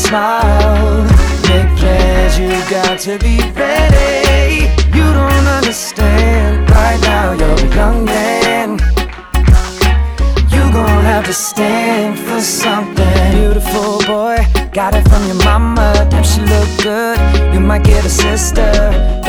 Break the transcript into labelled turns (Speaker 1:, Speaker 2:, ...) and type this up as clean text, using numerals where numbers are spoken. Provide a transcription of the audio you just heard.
Speaker 1: smile. Make plans, you got to be ready. You don't understand, right now you're a young man. You gon' have to stand for something. Beautiful boy, got it from your mama. Damn, she look good, you might get a sister.